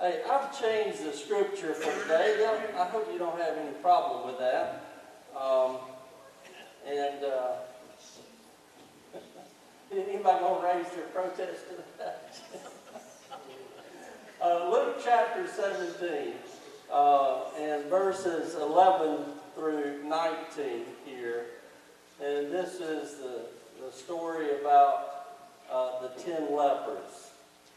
Hey, I've changed the scripture for today. I hope you don't have any problem with that. Anybody going to raise their protest to that? Luke chapter 17 and verses 11 through 19 here. And this is the story about the 10 lepers.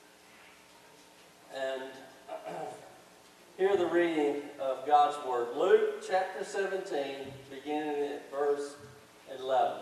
And hear the reading of God's Word. Luke chapter 17, beginning at verse 11.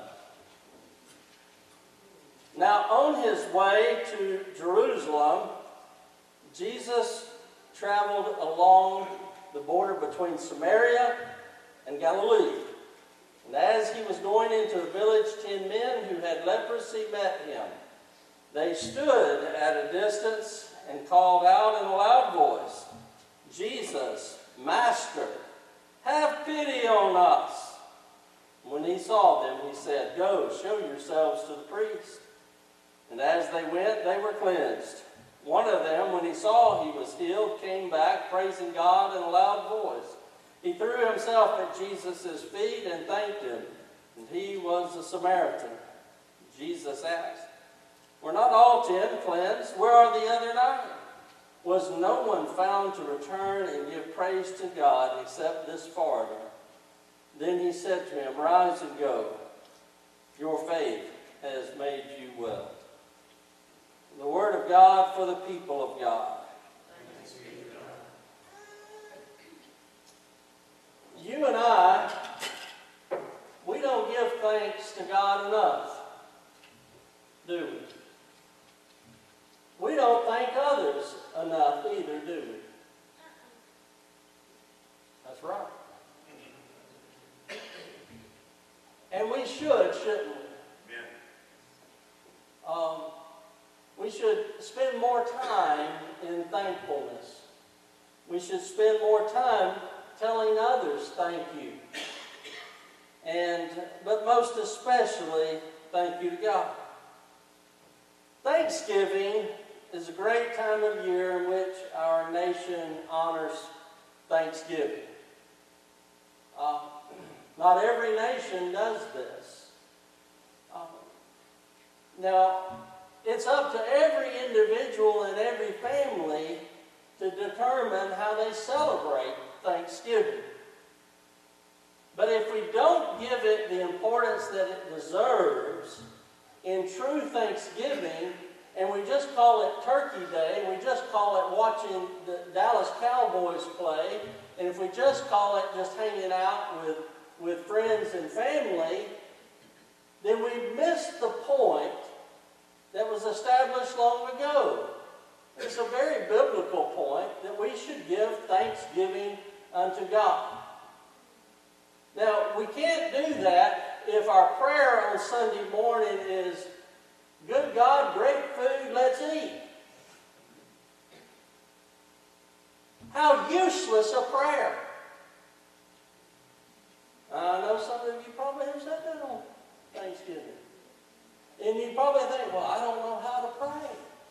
Now, on his way to Jerusalem, Jesus traveled along the border between Samaria and Galilee. And as he was going into a village, 10 men who had leprosy met him. They stood at a distance and called out in a loud voice, "Jesus, Master, have pity on us." When he saw them, he said, "Go, show yourselves to the priest." And as they went, they were cleansed. One of them, when he saw he was healed, came back, praising God in a loud voice. He threw himself at Jesus' feet and thanked him. And he was a Samaritan. Jesus asked, "Were not all 10 cleansed? Where are the other 9? Was no one found to return and give praise to God except this foreigner?" Then he said to him, "Rise and go. Your faith has made you well." The word of God for the people of God. Thanks be to God. You and I, we don't give thanks to God enough, do we? We don't thank others enough either, do we? That's right. And we should, shouldn't we? We should spend more time in thankfulness. We should spend more time telling others thank you. But most especially, thank you to God. Thanksgiving is a great time of year in which our nation honors Thanksgiving. Not every nation does this. Now, it's up to every individual and every family to determine how they celebrate Thanksgiving. But if we don't give it the importance that it deserves in true Thanksgiving, and we just call it Turkey Day, and we just call it watching the Dallas Cowboys play, and if we just call it just hanging out with friends and family, then we miss the point that was established long ago. It's a very biblical point that we should give thanksgiving unto God. Now, we can't do that if our prayer on Sunday morning is, "Good God, great food, let's eat." How useless a prayer. I know some of you probably have said that on Thanksgiving. And you probably think, "Well, I don't know how to pray."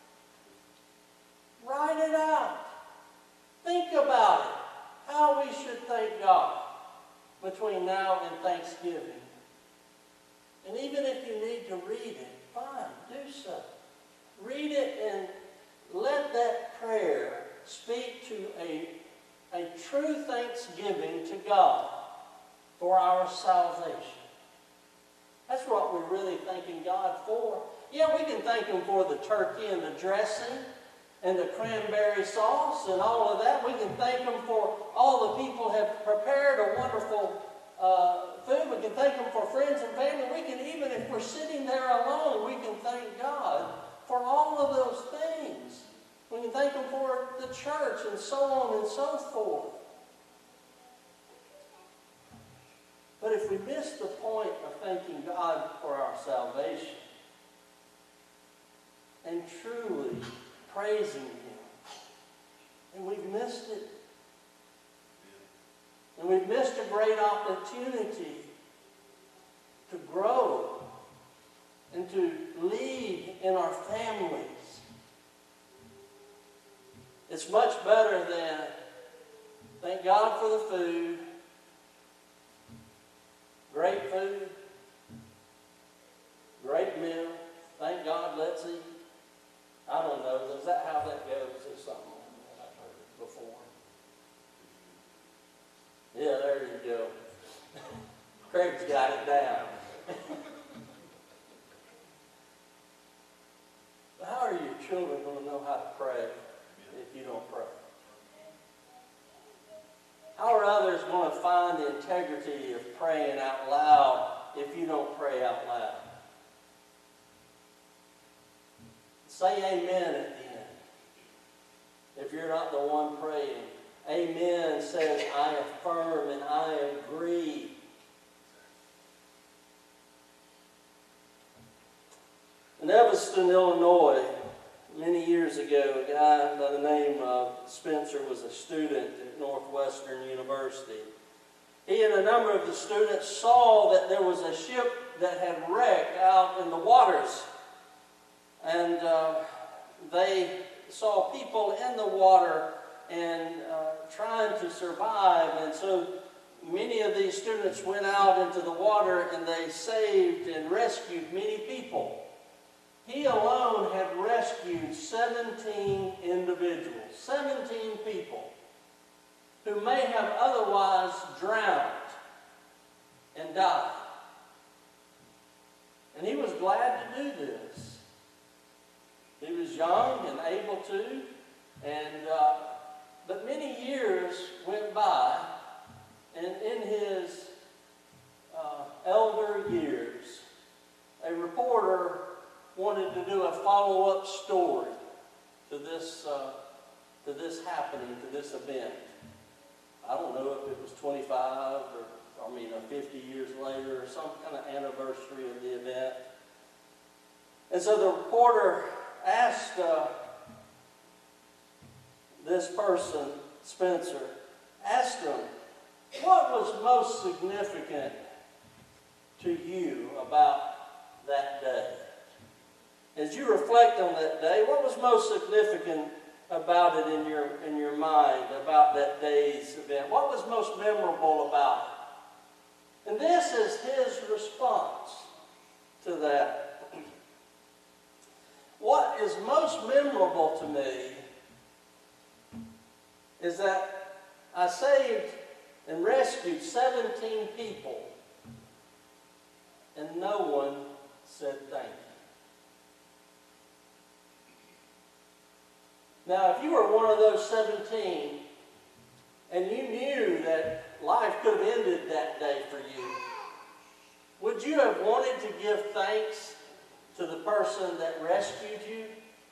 Write it out. Think about it. How we should thank God between now and Thanksgiving. And even if you need to read it, fine, do so. Read it and let that prayer speak to a true thanksgiving to God for our salvation. That's what we're really thanking God for. Yeah, we can thank Him for the turkey and the dressing and the cranberry sauce and all of that. We can thank Him for all the people have prepared a wonderful food. We can thank Him for friends and family. We can, even if we're sitting there alone, we can thank God for all of those things. We can thank Him for the church and so on and so forth. But if we miss the point of thanking God for our salvation and truly praising Him, and we've missed it. And we've missed a great opportunity to grow and to lead in our families. It's much better than thank God for the food, great food, great meal, thank God, let's eat. I don't know, is that how that goes or something? I've heard it before. Yeah, there you go. Craig's got it down. How are your children going to know how to pray if you don't pray? How are others going to find the integrity of praying out loud if you don't pray out loud? Say amen at the end. If you're not the one praying. Amen says, I affirm and I agree. In Evanston, Illinois, many years ago, a guy by the name of Spencer was a student at Northwestern University. He and a number of the students saw that there was a ship that had wrecked out in the waters. And they saw people in the water and trying to survive. And so many of these students went out into the water and they saved and rescued many people. He alone had rescued 17 individuals, 17 people who may have otherwise drowned and died. And he was glad to do this. He was young and able to, but many years went by, and in his elder years, a reporter wanted to do a follow-up story to this happening, to this event. I don't know if it was 25 or 50 years later or some kind of anniversary of the event. And so the reporter asked this person, Spencer, asked him, what was most significant to you about that day? As you reflect on that day, what was most significant about it in your mind, about that day's event? What was most memorable about it? And this is his response to that. What is most memorable to me is that I saved and rescued 17 people, and no one said thank you. Now, if you were one of those 17 and you knew that life could have ended that day for you, would you have wanted to give thanks to the person that rescued you?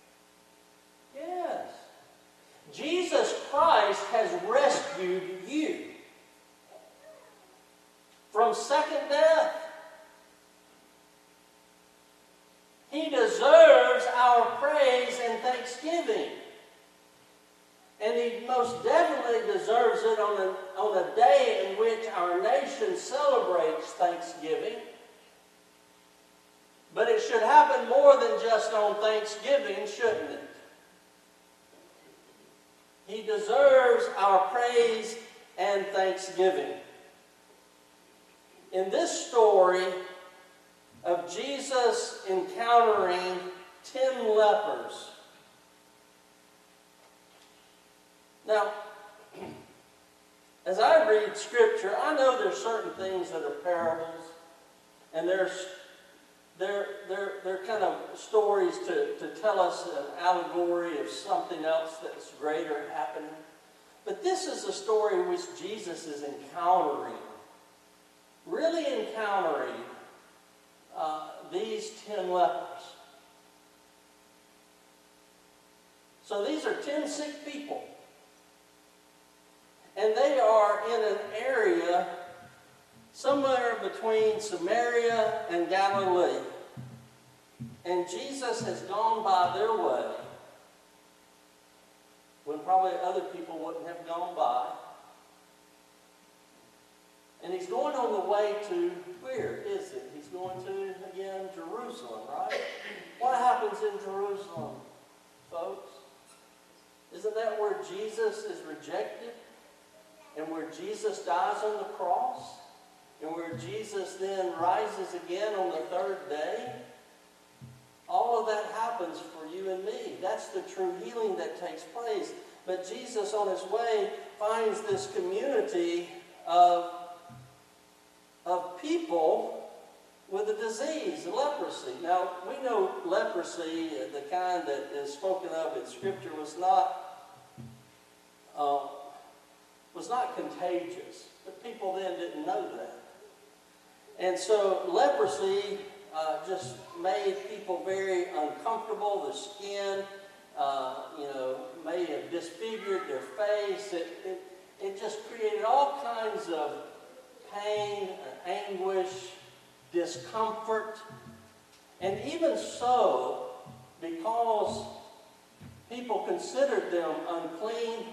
Yes. Jesus Christ has rescued you from second death. He deserves our praise and thanksgiving. And he most definitely deserves it on a day in which our nation celebrates Thanksgiving. But it should happen more than just on Thanksgiving, shouldn't it? He deserves our praise and thanksgiving. In this story of Jesus encountering 10 lepers. Now, as I read Scripture, I know there's certain things that are parables, and they're kind of stories to tell us an allegory of something else that's greater happening. But this is a story in which Jesus is really encountering these 10 lepers. So these are 10 sick people. And they are in an area somewhere between Samaria and Galilee. And Jesus has gone by their way when probably other people wouldn't have gone by. And he's going on the way to, where is it? He's going to, again, Jerusalem, right? What happens in Jerusalem, folks? Isn't that where Jesus is rejected? And where Jesus dies on the cross? And where Jesus then rises again on the third day? All of that happens for you and me. That's the true healing that takes place. But Jesus on his way finds this community of people with a disease, leprosy. Now, we know leprosy, the kind that is spoken of in Scripture, was not contagious. But people then didn't know that. And so leprosy just made people very uncomfortable. The skin, may have disfigured their face. It just created all kinds of pain, anguish, discomfort. And even so, because people considered them unclean,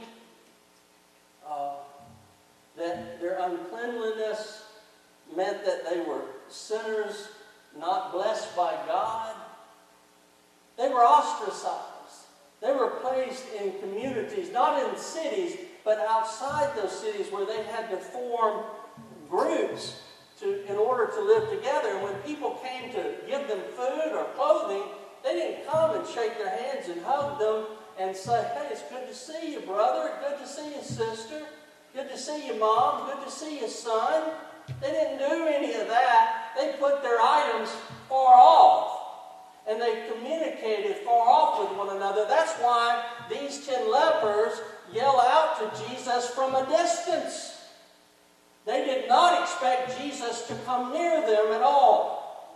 that their uncleanliness meant that they were sinners, not blessed by God. They were ostracized. They were placed in communities, not in cities, but outside those cities where they had to form groups in order to live together. And when people came to give them food or clothing, they didn't come and shake their hands and hug them and say, "Hey, it's good to see you, brother. Good to see you, sister. Good to see you, mom. Good to see you, son." They didn't do any of that. They put their items far off. And they communicated far off with one another. That's why these 10 lepers yell out to Jesus from a distance. They did not expect Jesus to come near them at all.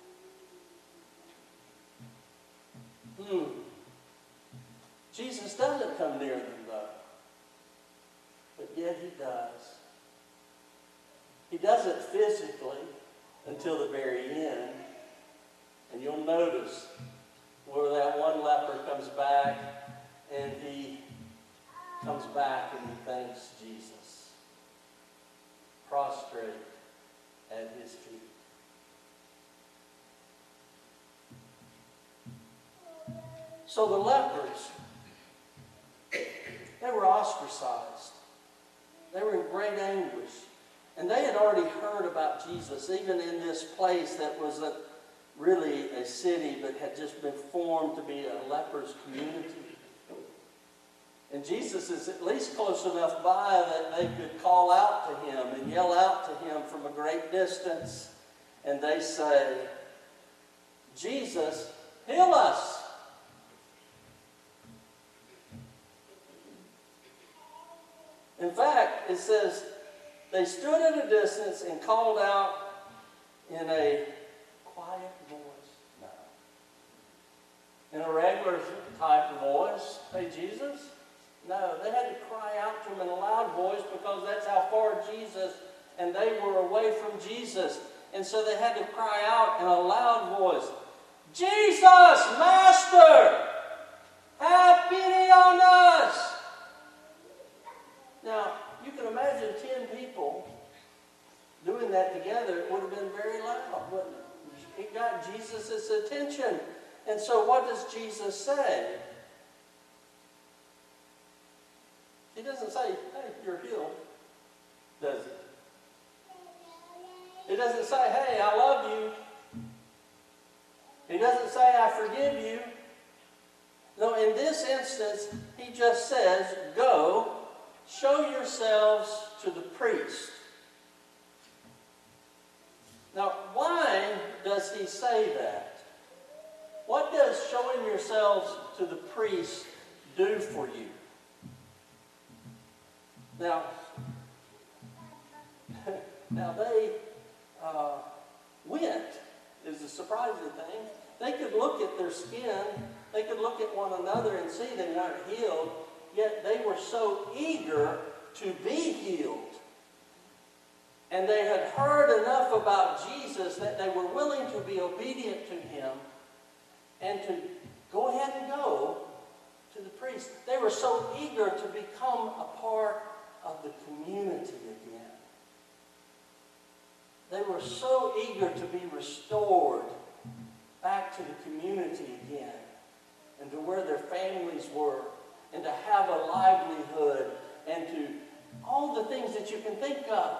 Jesus doesn't come near them, though. But yet he does. He does it physically until the very end. And you'll notice where that one leper comes back, and he comes back and he thanks Jesus, prostrate at his feet. So the lepers, they were ostracized. They were in great anguish. And they had already heard about Jesus, even in this place that wasn't really a city, but had just been formed to be a lepers community. And Jesus is at least close enough by that they could call out to him and yell out to him from a great distance. And they say, "Jesus, heal us." In fact, it says, they stood at a distance and called out in a quiet voice. No. In a regular type of voice. "Hey, Jesus?" No, they had to cry out to him in a loud voice because that's how far Jesus and they were away from Jesus. And so they had to cry out in a loud voice, "Jesus, Master, have pity on us." Now, you can imagine 10 people doing that together. It would have been very loud, wouldn't it? It got Jesus' attention. And so what does Jesus say? He doesn't say, "Hey, you're healed," does he? He doesn't say, "Hey, I love you." He doesn't say, "I forgive you." No, in this instance, he just says, "Go, show yourselves to the priest." Now, why does he say that? What does showing yourselves to the priest do for you? Now they went, is a surprising thing. They could look at their skin, they could look at one another and see they weren't healed, yet they were so eager to be healed. And they had heard enough about Jesus that they were willing to be obedient to him and to go ahead and go to the priest. They were so eager to become a part of the community again. They were so eager to be restored back to the community again and to where their families were and to have a livelihood and to all the things that you can think of.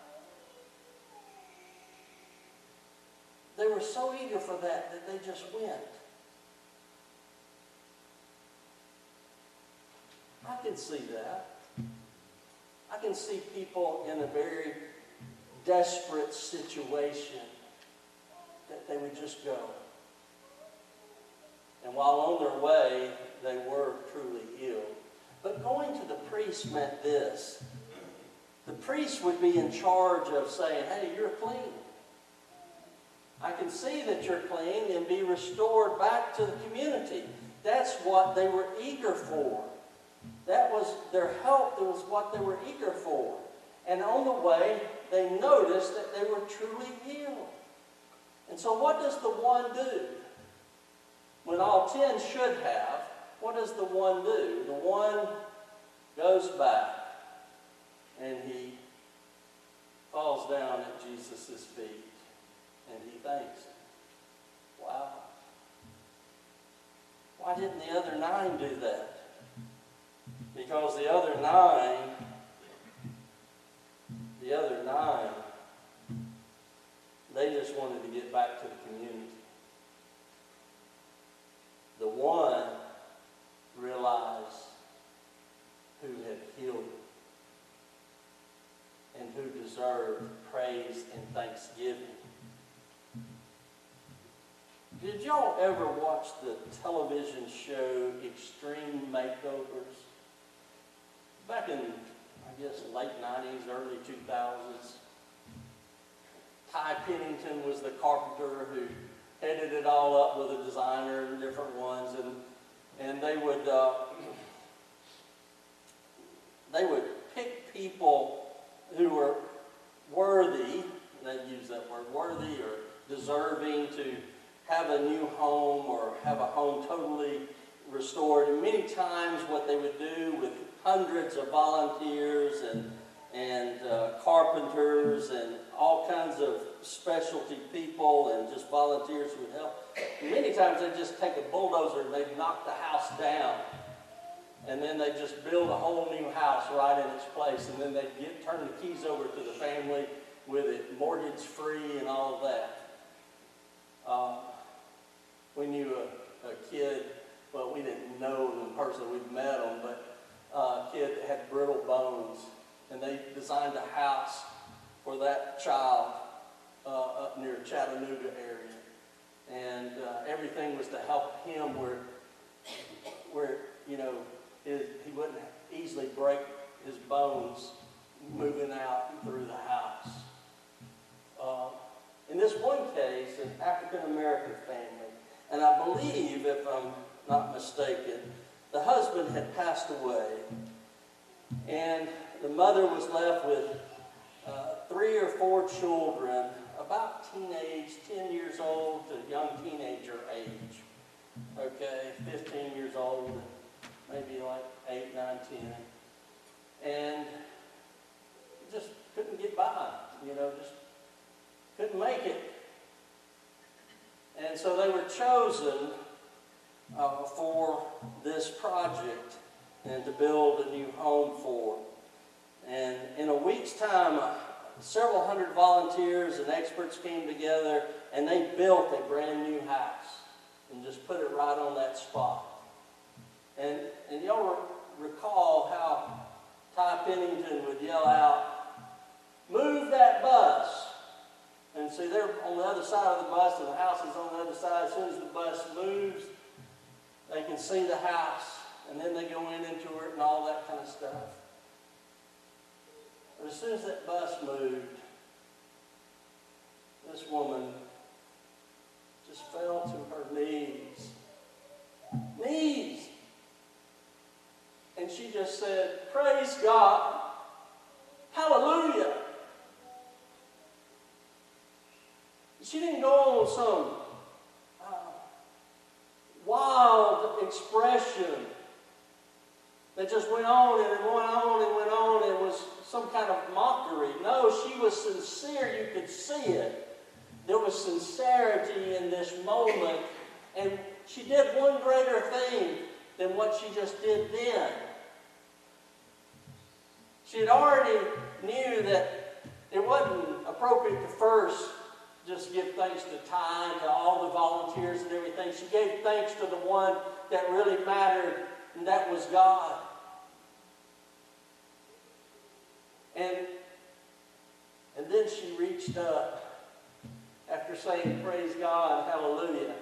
They were so eager for that they just went. I can see that. I can see people in a very desperate situation that they would just go. And while on their way, they were truly healed. But going to the priest meant this. The priest would be in charge of saying, hey, you're clean. I can see that you're clean, and be restored back to the community. That's what they were eager for. That was their help. That was what they were eager for. And on the way, they noticed that they were truly healed. And so what does the one do? When all 10 should have, what does the one do? The one goes back and he falls down at Jesus' feet and he thanks him. Wow. Why didn't the other 9 do that? Because the other nine, they just wanted to get back to the community. The one realized who had healed him and who deserved praise and thanksgiving. Did y'all ever watch the television show Extreme Makeovers? Back in, I guess, late 90s, early 2000s. Ty Pennington was the carpenter who headed it all up with a designer and different ones, and they would pick people who were worthy, they use that word, worthy or deserving to have a new home or have a home totally restored. And many times what they would do with hundreds of volunteers and carpenters and all kinds of specialty people and just volunteers who would help. Many times they'd just take a bulldozer and they'd knock the house down. And then they'd just build a whole new house right in its place. And then they'd turn the keys over to the family with it mortgage free and all of that. We knew a kid, well, we didn't know them personally, we'd met them, but a kid that had brittle bones. And they designed a house for that child up near Chattanooga area. And everything was to help him where you know, he wouldn't easily break his bones moving out through the house. In this one case, an African-American family, and I believe, if I'm not mistaken, the husband had passed away, and the mother was left with 3 or 4 children, about teenage, 10 years old to young teenager age. Okay, 15 years old, maybe like 8, 9, 10. And just couldn't get by, just couldn't make it. And so they were chosen for this project and to build a new home for. And in a week's time, several hundred volunteers and experts came together and they built a brand new house and just put it right on that spot. And y'all recall how Ty Pennington would yell out, "Move that bus!" And see, they're on the other side of the bus and the house is on the other side. As soon as the bus moves, they can see the house. And then they go into it and all that kind of stuff. But as soon as that bus moved, this woman just fell to her knees. Knees! And she just said, "Praise God! Hallelujah!" She didn't go on some wild expression that just went on and went on and went on and was some kind of mockery. No, she was sincere. You could see it. There was sincerity in this moment. And she did one greater thing. than what she just did then. She had already knew that it wasn't appropriate to first just give thanks to Ty and to all the volunteers and everything. She gave thanks to the one that really mattered, and that was God. And then she reached up after saying, praise God, hallelujah.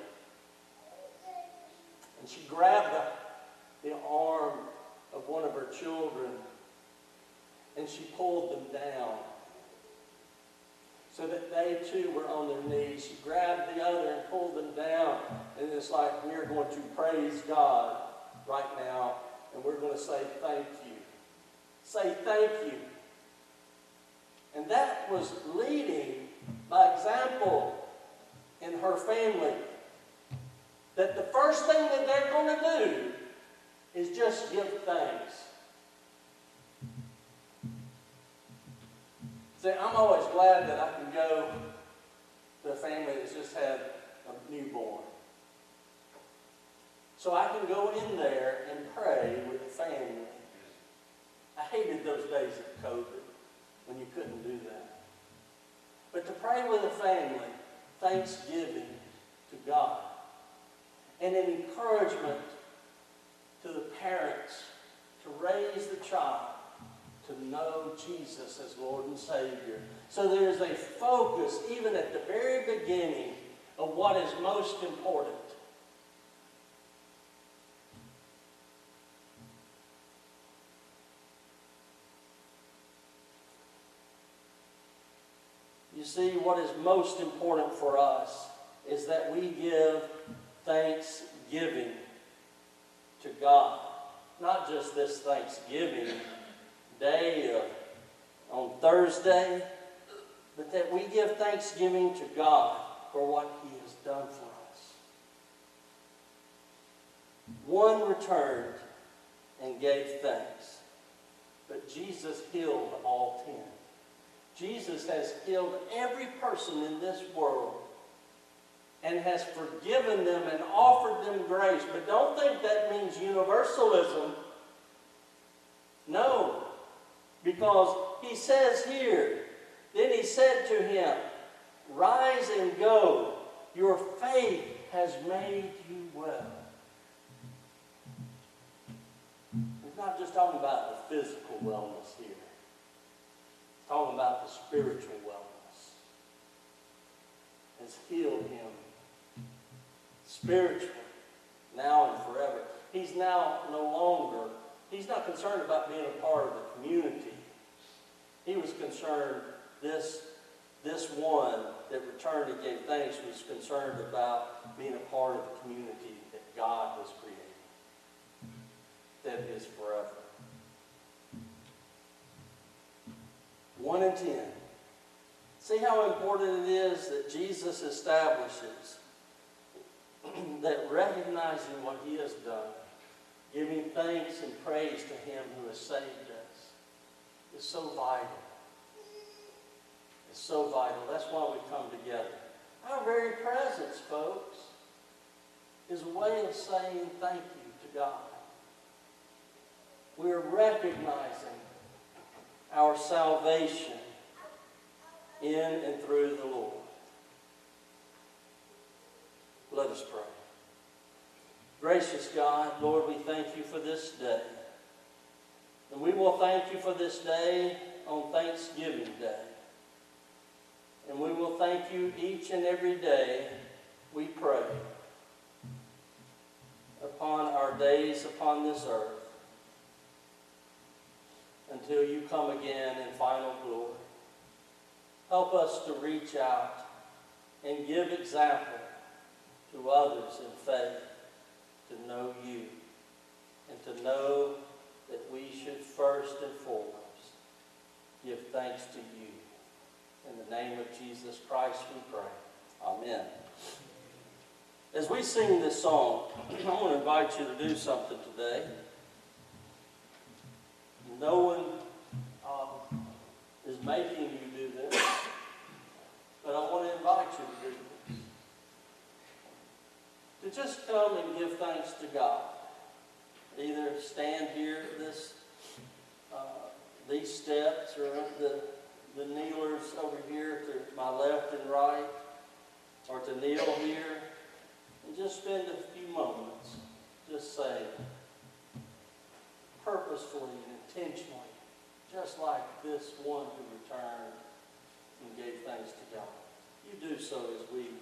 And she grabbed the arm of one of her children and she pulled them down so that they too were on their knees. She grabbed the other and pulled them down. And it's like, we're going to praise God right now, and we're going to say thank you. Say thank you. And that was leading by example in her family. That the first thing that they're going to do is just give thanks. See, I'm always glad that I can go to a family that's just had a newborn. So I can go in there and pray with the family. I hated those days of COVID when you couldn't do that. But to pray with a family, thanksgiving to God, and an encouragement to the parents to raise the child to know Jesus as Lord and Savior. So there's a focus, even at the very beginning, of what is most important. You see, what is most important for us is that we give thanksgiving to God. Not just this Thanksgiving day on Thursday, but that we give thanksgiving to God for what He has done for us. One returned and gave thanks, but Jesus healed all 10. Jesus has healed every person in this world and has forgiven them and offered them grace. But don't think that means universalism. No, because He says here, then He said to him, rise and go, your faith has made you well. He's not just talking about the physical wellness here. He's talking about the spiritual wellness. Has healed him spiritually, now and forever. He's now no longer, he's not concerned about being a part of the community. He was concerned, this one that returned and gave thanks was concerned about being a part of the community that God was creating, that is forever. 1 and 10. See how important it is that Jesus establishes that recognizing what He has done, giving thanks and praise to Him who has saved us, is so vital. It's so vital. That's why we come together. Our very presence, folks, is a way of saying thank you to God. We're recognizing our salvation in and through the Lord. Let us pray. Gracious God, Lord, we thank you for this day. And we will thank you for this day on Thanksgiving Day. And we will thank you each and every day, we pray, upon our days upon this earth, until you come again in final glory. Help us to reach out and give example to others in faith to know you and to know that we should first and foremost give thanks to you. In the name of Jesus Christ we pray. Amen. As we sing this song, I want to invite you to do something today. No one is making you do this, but I want to invite you to do this. To just come and give thanks to God. either stand here, these steps, or the kneelers over here to my left and right, or to kneel here, and just spend a few moments just saying, purposefully and intentionally, just like this one who returned and gave thanks to God. You do so as we